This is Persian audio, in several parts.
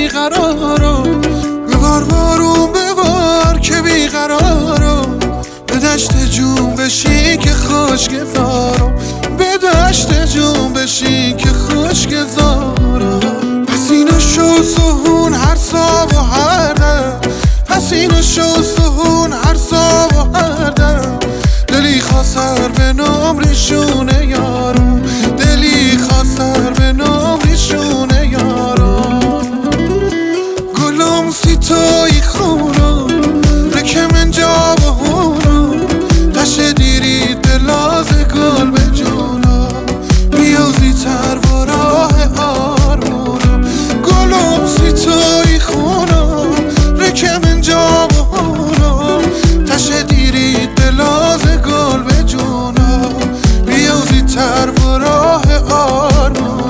بیقرارم، ببار بارون ببار که بیقرارم، به دشت جون بشی که خوشگذارم، به دشت جون بشی که خوشگذارم. پسینو شو سهون هر صاب و هر دم، پسینو شو سهون هر صاب و هر دم، دلی خواستر به نامریشونه یارم، دلی خواستر به نامریشونه یارم. گلم سیتایی خونم رکه من جا و هونم، تشه دیری دلاز گل به جونم، بیازی تر و راه آرمونم. گلم سیتایی خونم رکه من جا و هونم، تشه دیری دلاز گل به جونم، بیازی تر و راه آرمونم.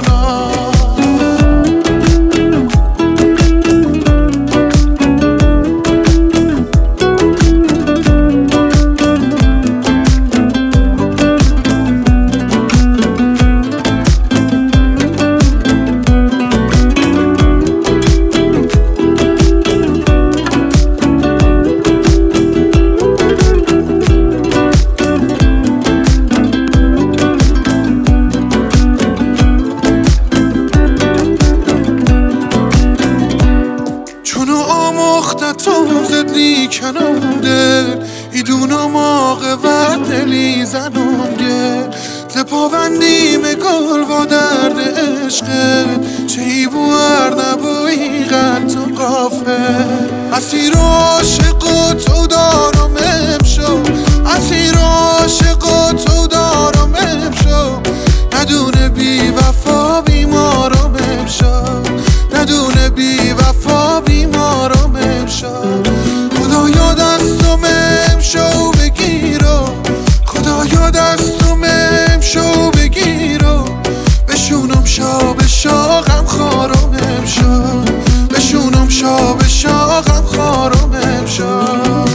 چونو آموختتم زدلی کنم دل، ایدونم آقه و دلی زنم گل، زپاوندیم گل و درد عشقت، چه ای بوار نبوی غلط و قافه. اسیر عاشق و تو دارم امشو، اسیر عاشق و تو دارم امشو، ندونه بی وفا بیمارم امشو، ندونه بی وفا بیمارم امشب. خدایا دستم امشو بگیرو، خدایا دستم امشو بگیرو، بشونم شاب شاقم خارم امشب، بشونم شاب شاقم خارم امشب.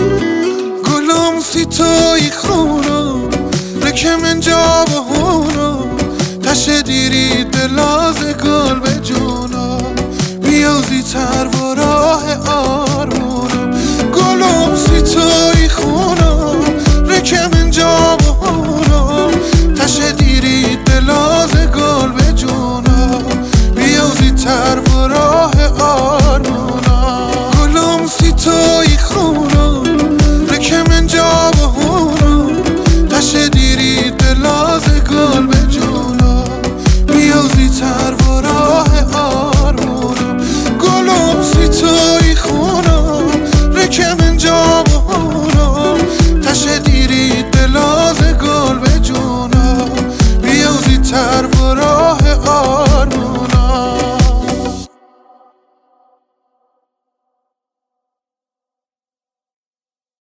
گلم سیتایی خونم رکه من جا و هونم، تشه دیری دلاز گل به جونم، بیازی تر و راه آرمونم. گلم سیتایی خونم رکه من جا و هونم، تشه دیری دلاز گل به جونم، بیازی تر و راه آرمونم. گلم سیتایی خونم رکه من جا و هونم، تشه دیری دلاز گل به جونم، بیازی تر و راه آرمونم. گلم سیتایی خونم رکه من جا و هونم، تشه دیری دلاز گل به جونم، بیازی تر و راه آرمونم.